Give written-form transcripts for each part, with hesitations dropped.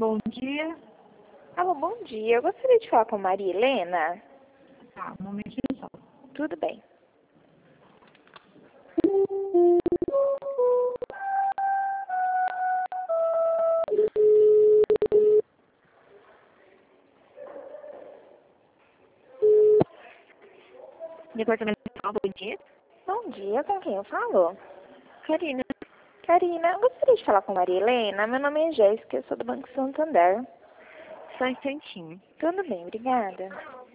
bom dia. Alô, bom dia. Eu gostaria de falar com a Maria Helena. Tá, um momentinho só. Tudo bem. Departamento de bom dia. Bom dia, com quem eu falo? Karina. Karina, eu gostaria de falar com a Maria Helena. Meu nome é Jéssica, eu sou do Banco Santander. Só um instantinho. Tudo bem, obrigada.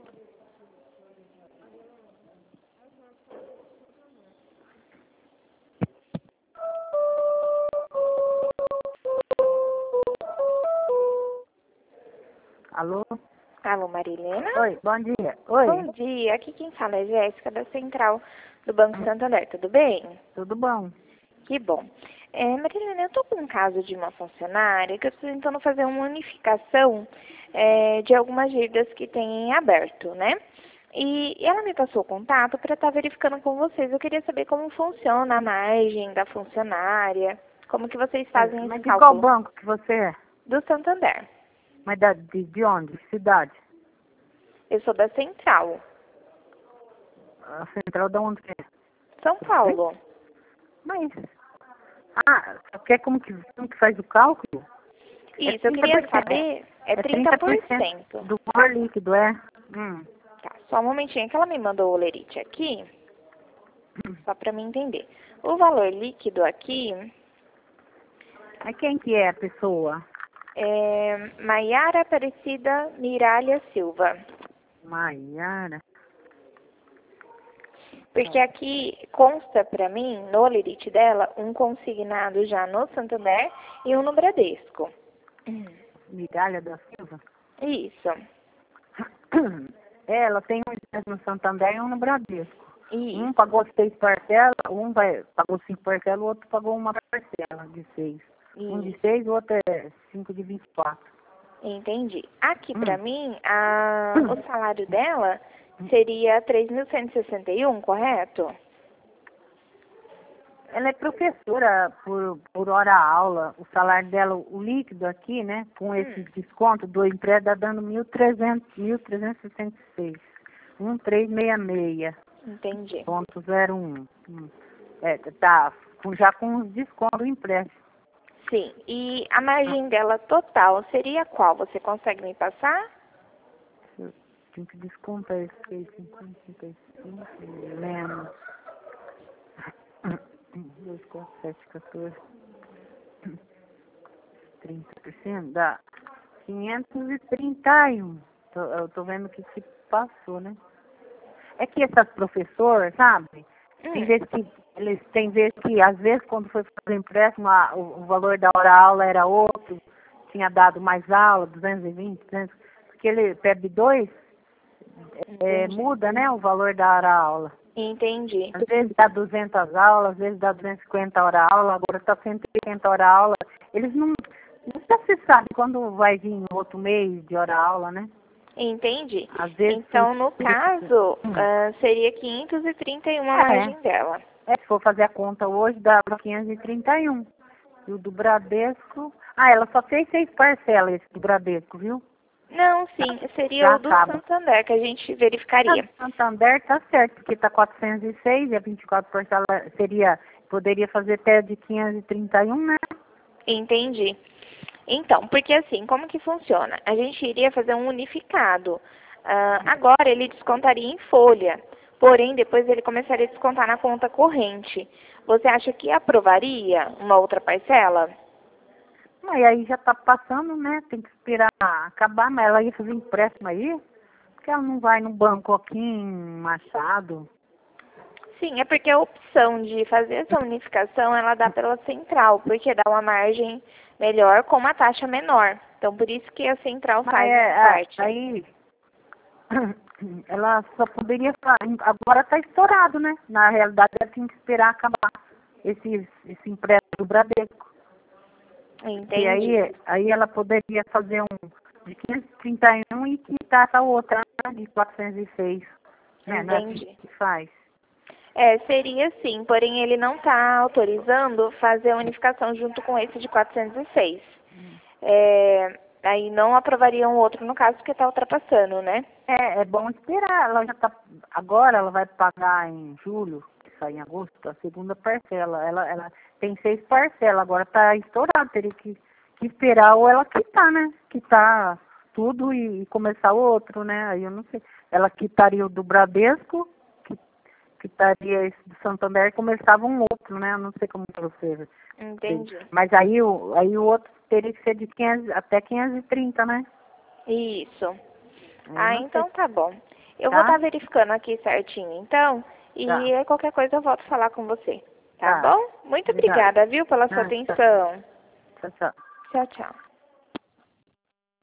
Alô? Alô, Maria Helena? Oi, bom dia. Oi. Bom dia, aqui quem fala é Jéssica, da Central do Banco Santander. Tudo bem? Tudo bom? Que bom. Maria Helena, eu estou com um caso de uma funcionária que eu estou tentando fazer uma unificação de algumas dívidas que tem em aberto, né? E ela me passou o contato para estar verificando com vocês. Eu queria saber como funciona a margem da funcionária, como que vocês fazem Mas esse de qual cálculo. banco que você é? Do Santander. Mas de onde? Cidade? Eu sou da Central, A central de onde que é? São Paulo. Mas... você quer como que faz o cálculo? Isso, eu queria 30%. saber, é 30%. Do valor líquido, é? Tá, só um momentinho que ela me mandou o lerite aqui, só para me entender. O valor líquido aqui Mas quem que é a pessoa? é Maiara Aparecida Miralha Silva. Maiara. Porque aqui consta para mim, no lerite dela, um consignado já no Santander e um no Bradesco. Migalha da Silva? Isso. Ela tem um no Santander e um no Bradesco. Isso. Um pagou 6 parcelas, pagou 5 parcelas, o outro pagou uma parcela de 6. Um de 6, o outro é 5 de 24. Entendi. Aqui para mim, o salário dela seria 3.161, correto? Ela é professora por hora aula. O salário dela, o líquido aqui, né? Com esse desconto do empréstimo, dá dando 1.366. 1.366. Entendi. Ponto 01. Tá já com os descontos do empréstimo. Sim. E a margem dela total seria qual? Você consegue me passar? Eu tenho que descontar esse 50, 55, menos 2, 4, 7, 14, 30%, dá 531. Eu tô vendo que se passou, né? É que essas professoras, sabe? Tem vezes que, às vezes, quando foi fazer empréstimo, o valor da hora-aula era outro, tinha dado mais aula, 220, 200, porque ele pede 2, muda, né, o valor da hora-aula. Entendi. Às vezes dá 200 aulas, às vezes dá 250 hora-aula, agora está 180 hora-aula. Eles nunca se sabe quando vai vir outro mês de hora-aula, né? Entendi. Às vezes, Então, no caso, seria 531 a margem dela. se for fazer a conta hoje, dá 531. E o do Bradesco... ela só fez 6 parcelas, esse do Bradesco, viu? Não, sim, seria Já o do acaba. Santander, que a gente verificaria. O Santander tá certo, porque tá 406 e a 24 parcelas poderia fazer até de 531, né? Entendi. Então, porque assim, como que funciona? A gente iria fazer um unificado. Agora ele descontaria em folha, porém depois ele começaria a descontar na conta corrente. Você acha que aprovaria uma outra parcela? E aí já tá passando, né? Tem que esperar acabar, mas ela ia fazer empréstimo aí, porque ela não vai no banco aqui em Machado. Sim, é porque a opção de fazer essa unificação, ela dá pela central, porque dá uma margem melhor com uma taxa menor. Então, por isso que a central faz essa parte. Aí, ela só poderia agora tá estourado, né? Na realidade, ela tinha que esperar acabar esse empréstimo do Bradesco. Entendi. E aí ela poderia fazer um de 531 e quitar a outra de 406. Né? Não é assim que faz. Seria sim, porém ele não está autorizando fazer a unificação junto com esse de 406. Aí não aprovariam o outro no caso porque está ultrapassando, né? É bom esperar. Ela já tá. Agora ela vai pagar em julho, que sai em agosto, a segunda parcela. Ela tem 6 parcelas, agora tá estourado, teria que esperar ou ela quitar, né? Quitar tudo e começar o outro, né? Aí eu não sei. Ela quitaria o do Bradesco, quitaria esse do Santander e começava um outro, né? Eu não sei como que você. Entendi. Mas aí o outro teria que ser de 500, até 530, né? Isso. Eu não sei. Então tá bom. Eu vou Tá? estar verificando aqui certinho, então, e Tá. aí qualquer coisa eu volto a falar com você. Tá Tá. bom? Muito Obrigada. obrigada, viu, pela sua Ah, tchau, atenção. tchau, tchau. Tchau, tchau.